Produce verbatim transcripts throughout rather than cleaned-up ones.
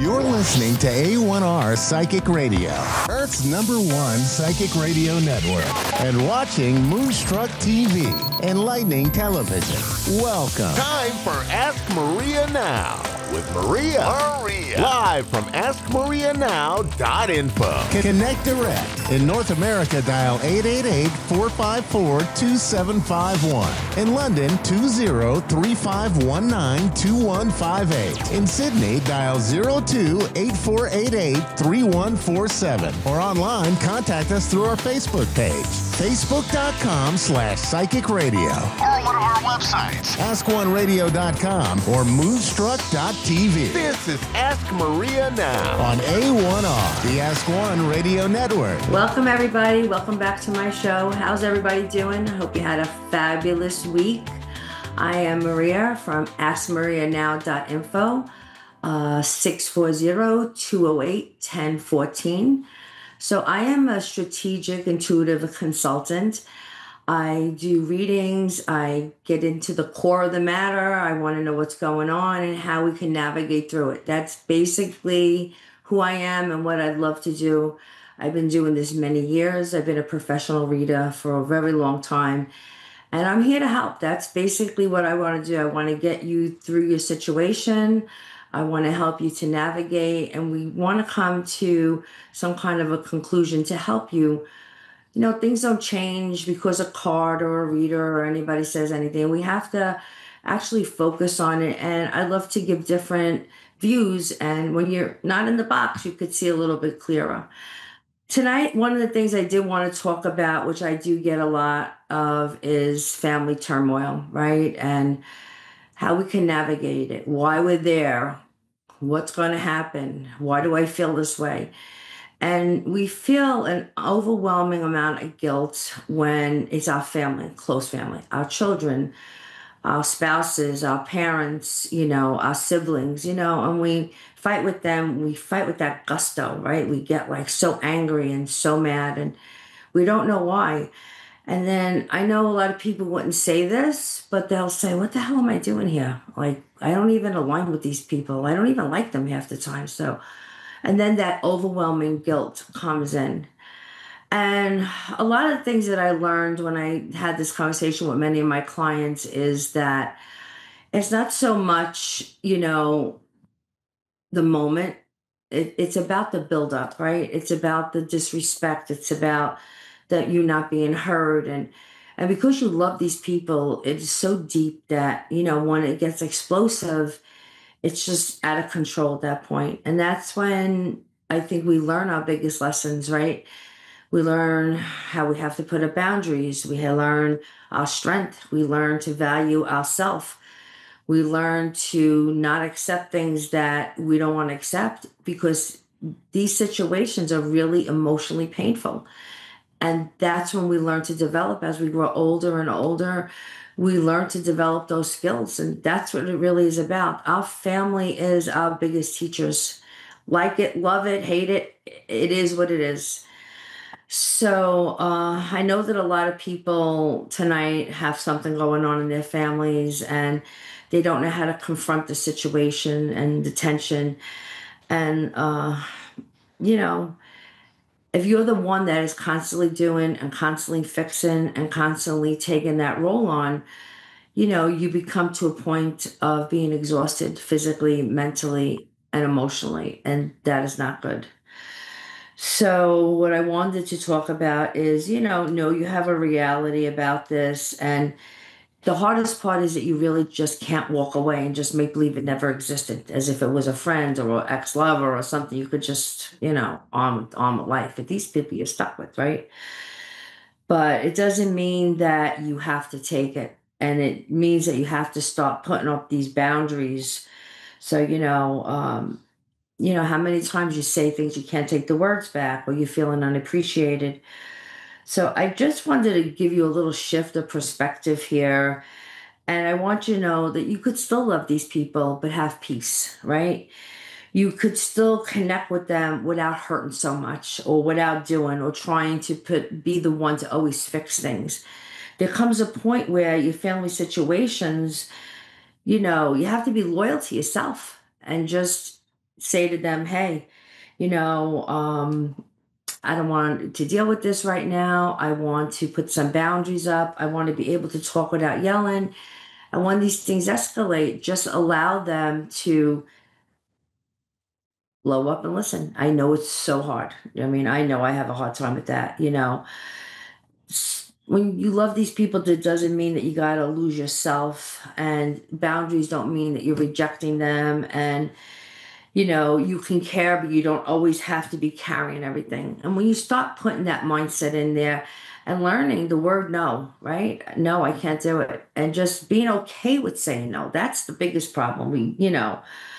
You're listening to A one R Psychic Radio, Earth's number one psychic radio network, and watching Moonstruck T V, enlightening television. Welcome. Time for Ask Maria Now with Maria. Maria. Live from ask maria now dot info. Connect direct. In North America, dial eight eight eight, four five four, two seven five one. In London, two zero three five one nine, two one five eight. In Sydney, dial zero two eight four eight eight, three one four seven. Or online, contact us through our Facebook page, facebook.com slash psychic radio. Or one of our websites, ask one radio dot com or moonstruck dot t v. This is Ask Maria Now on A one R, the Ask One Radio Network. Welcome, everybody. Welcome back to my show. How's everybody doing? I hope you had a fabulous week. I am Maria from ask maria now dot info, uh, six four zero, two zero eight, one zero one four. So I am a strategic intuitive consultant. I do readings. I get into the core of the matter. I want to know what's going on and how we can navigate through it. That's basically who I am and what I'd love to do. I've been doing this many years. I've been a professional reader for a very long time. And I'm here to help. That's basically what I want to do. I want to get you through your situation. I want to help you to navigate. And we want to come to some kind of a conclusion to help you. You know, things don't change because a card or a reader or anybody says anything. We have to actually focus on it. And I love to give different views. And when you're not in the box, you could see a little bit clearer. Tonight, one of the things I did want to talk about, which I do get a lot of, is family turmoil, right? And how we can navigate it, why we're there, what's going to happen, why do I feel this way? And we feel an overwhelming amount of guilt when it's our family, close family, our children, our spouses, our parents, you know, our siblings, you know, and we fight with them. We fight with that gusto, right? We get like so angry and so mad and we don't know why. And then I know a lot of people wouldn't say this, but they'll say, what the hell am I doing here? Like, I don't even align with these people. I don't even like them half the time. So, and then that overwhelming guilt comes in. And a lot of things that I learned when I had this conversation with many of my clients is that it's not so much, you know, the moment. It, it's about the buildup, right? It's about the disrespect. It's about that you not being heard. And, and because you love these people, it's so deep that, you know, when it gets explosive, it's just out of control at that point. And that's when I think we learn our biggest lessons, right? We learn how we have to put up boundaries. We learn our strength. We learn to value ourselves. We learn to not accept things that we don't want to accept because these situations are really emotionally painful. And that's when we learn to develop as we grow older and older. We learn to develop those skills. And that's what it really is about. Our family is our biggest teachers. Like it, love it, hate it. It is what it is. So uh, I know that a lot of people tonight have something going on in their families and they don't know how to confront the situation and the tension. And, uh, you know, if you're the one that is constantly doing and constantly fixing and constantly taking that role on, you know, you become to a point of being exhausted physically, mentally, and emotionally, and that is not good. So what I wanted to talk about is, you know, know you have a reality about this. And the hardest part is that you really just can't walk away and just make believe it never existed, as if it was a friend or an ex-lover or something. You could just, you know, on, on with life. But these people you're stuck with, right? But it doesn't mean that you have to take it. And it means that you have to start putting up these boundaries. So, you know, um, you know, how many times you say things, you can't take the words back, or you're feeling unappreciated. So I just wanted to give you a little shift of perspective here. And I want you to know that you could still love these people, but have peace, right? You could still connect with them without hurting so much, or without doing, or trying to put, be the one to always fix things. There comes a point where your family situations, you know, you have to be loyal to yourself and just say to them, hey, you know, um, I don't want to deal with this right now. I want to put some boundaries up. I want to be able to talk without yelling. And when these things escalate, just allow them to blow up and listen. I know it's so hard. I mean, I know I have a hard time with that. You know, S- when you love these people, that doesn't mean that you got to lose yourself. And boundaries don't mean that you're rejecting them. And you know, you can care, but you don't always have to be carrying everything. And when you start putting that mindset in there and learning the word no, right? No, I can't do it. And just being okay with saying no. That's the biggest problem. We, you know.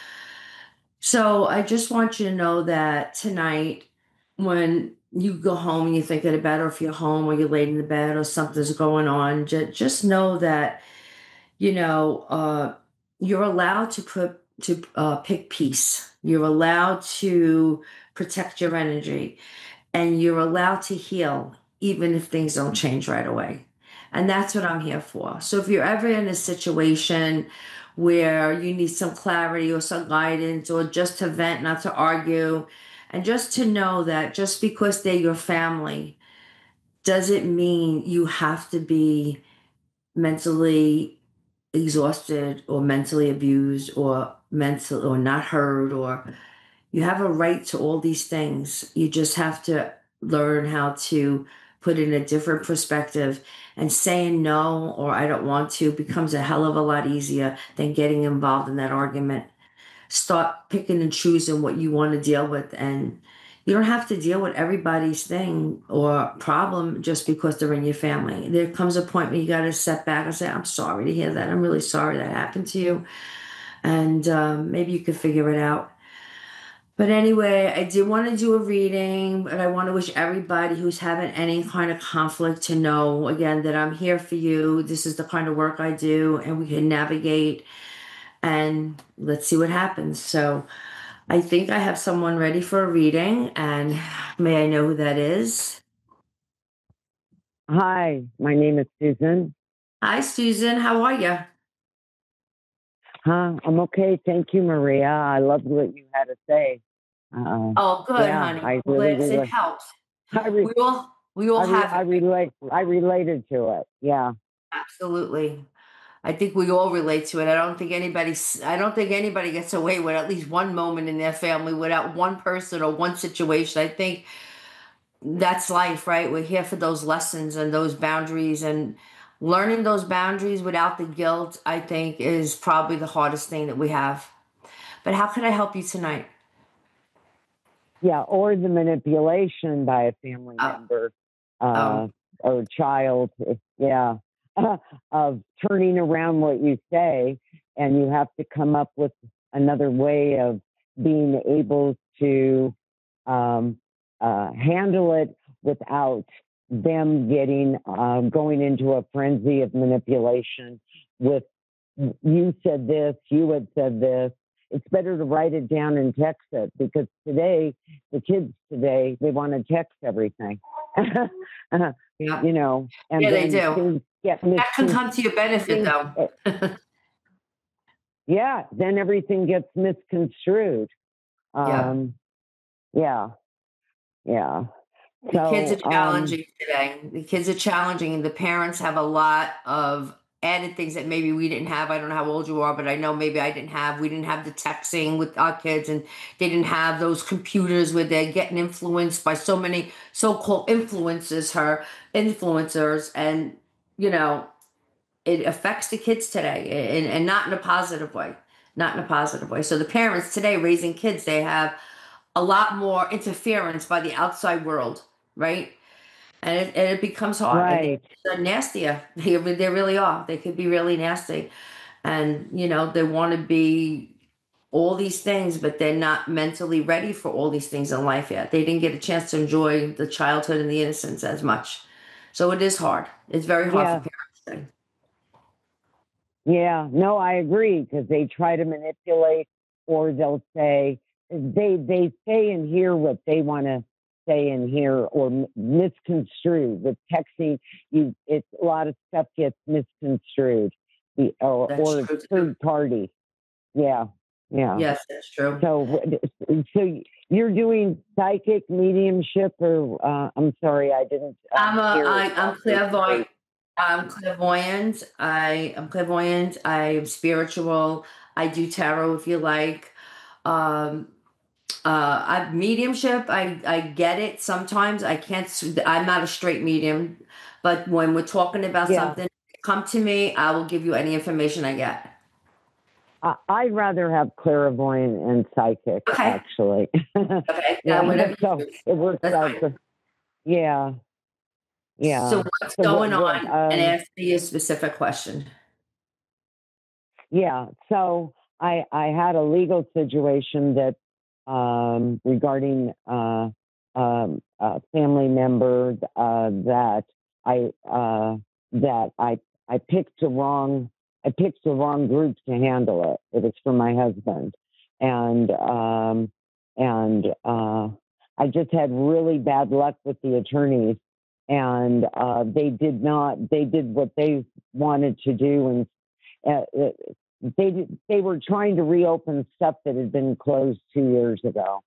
So I just want you to know that tonight, when you go home and you think of it, or if you're home or you're laid in the bed or something's going on, just, just know that you know, uh, you're allowed to put to uh, pick peace. You're allowed to protect your energy, and you're allowed to heal, even if things don't change right away. And that's what I'm here for. So if you're ever in a situation where you need some clarity or some guidance, or just to vent, not to argue, and just to know that just because they're your family doesn't mean you have to be mentally exhausted or mentally abused or mental or not heard, or you have a right to all these things. You just have to learn how to put in a different perspective, and saying no or I don't want to becomes a hell of a lot easier than getting involved in that argument. Start picking and choosing what you want to deal with, and you don't have to deal with everybody's thing or problem just because they're in your family. There comes a point where you got to step back and say, I'm sorry to hear that. I'm really sorry that happened to you. And um, maybe you could figure it out. But anyway, I did want to do a reading, but I want to wish everybody who's having any kind of conflict to know, again, that I'm here for you. This is the kind of work I do, and we can navigate, and let's see what happens. So I think I have someone ready for a reading, and may I know who that is? Hi, my name is Susan. Hi, Susan. How are you? Huh? I'm okay. Thank you, Maria. I loved what you had to say. Uh, Oh, good, yeah, honey. I Well, really, it really, helps. I, re, We all we all I, re, have I it. relate, I related to it. Yeah. Absolutely. I think we all relate to it. I don't think anybody I don't think anybody gets away with at least one moment in their family without one person or one situation. I think that's life, right? We're here for those lessons and those boundaries, and learning those boundaries without the guilt, I think, is probably the hardest thing that we have. But how can I help you tonight? Yeah, or the manipulation by a family Oh, member oh, uh, or child. Yeah, of turning around what you say, and you have to come up with another way of being able to um, uh, handle it without them getting um, going into a frenzy of manipulation with you said this, you had said this. It's better to write it down and text it, because today, the kids today, they want to text everything. yeah. You know, and Yeah, they then do. things get That can misconstrued. come to your benefit, though. Yeah, then everything gets misconstrued. Yeah. Um, yeah, yeah. The kids So, are um, challenging today. The kids are challenging, and the parents have a lot of added things that maybe we didn't have. I don't know how old you are, but I know maybe I didn't have. We didn't have the texting with our kids, and they didn't have those computers where they're getting influenced by so many so-called influencers, her influencers, and you know, it affects the kids today, and, and not in a positive way. Not in a positive way. So the parents today raising kids, they have a lot more interference by the outside world, right? And it, and it becomes hard. And right. they're nastier. They, they really are. They could be really nasty. And, you know, they want to be all these things, but they're not mentally ready for all these things in life yet. They didn't get a chance to enjoy the childhood and the innocence as much. So it is hard. It's very hard for Yeah. parents today. Yeah, no, I agree, because they try to manipulate, or they'll say they they say and hear what they want to say and hear, or m- misconstrue. With texting, you it's a lot of stuff gets misconstrued, the, or That's or true too. third party. Yeah, Yeah. Yes, that's true. So, so you're doing psychic mediumship, or uh, I'm sorry, I didn't. Um, I'm a, hear I, I'm clairvoyant. it. I'm clairvoyant. I am clairvoyant. I am spiritual. I do tarot if you like. Um, uh, I mediumship. I I get it. Sometimes I can't. s- I'm not a straight medium, but when we're talking about Yeah. something, come to me. I will give you any information I get. I, I'd rather have clairvoyant and psychic, Okay. actually. Okay. Yeah, Uh, whatever you so choose. it works That's out. fine. For, yeah, yeah. So what's So what? going What? on? And Um, ask me a specific question. yeah. So I I had a legal situation that um, regarding uh, um, a family member uh, that I uh, that I I picked the wrong I picked the wrong group to handle it. It was for my husband, and um, and uh, I just had really bad luck with the attorneys, and uh, they did not they did what they wanted to do, and uh, they did, they were trying to reopen stuff that had been closed two years ago.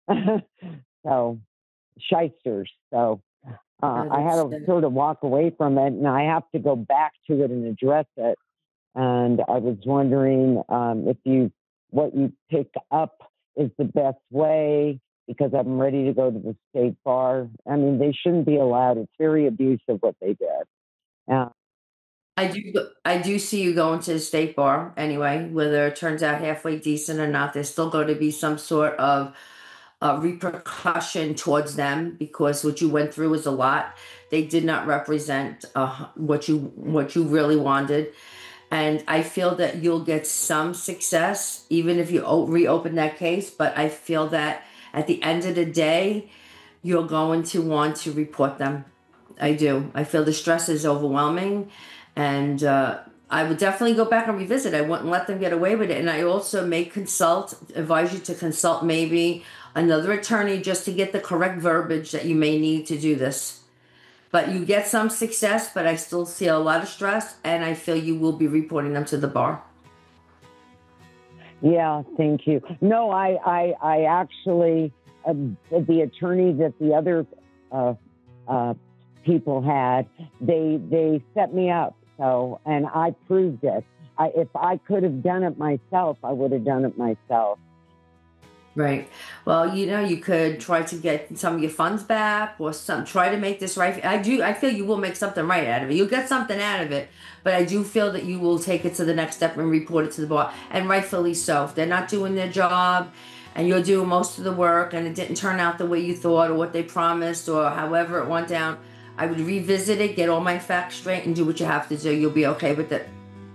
So shysters. So uh, I I had to understand. sort of walk away from it, and I have to go back to it and address it. And I was wondering um, if you what you pick up is the best way, because I'm ready to go to the state bar. I mean, they shouldn't be allowed. It's very abusive what they did. Uh, I do go- I do see you going to the state bar anyway, whether it turns out halfway decent or not. There's still going to be some sort of uh, repercussion towards them because what you went through was a lot. They did not represent uh, what you what you really wanted, and I feel that you'll get some success even if you o- reopen that case. But I feel that at the end of the day, you're going to want to report them. I do. I feel the stress is overwhelming, and uh, I would definitely go back and revisit. I wouldn't let them get away with it. And I also may consult, advise you to consult maybe another attorney just to get the correct verbiage that you may need to do this. But you get some success, but I still see a lot of stress, and I feel you will be reporting them to the bar. Yeah, thank you. No, I, I, I actually, uh, the attorney that the other uh, uh, people had, they, they set me up. So, and I proved it. I, if I could have done it myself, I would have done it myself. Right. Well, you know, you could try to get some of your funds back or some try to make this right. I do I feel you will make something right out of it. You'll get something out of it, but I do feel that you will take it to the next step and report it to the bar. And rightfully so. If they're not doing their job and you're doing most of the work and it didn't turn out the way you thought or what they promised or however it went down, I would revisit it, get all my facts straight and do what you have to do. You'll be okay with it.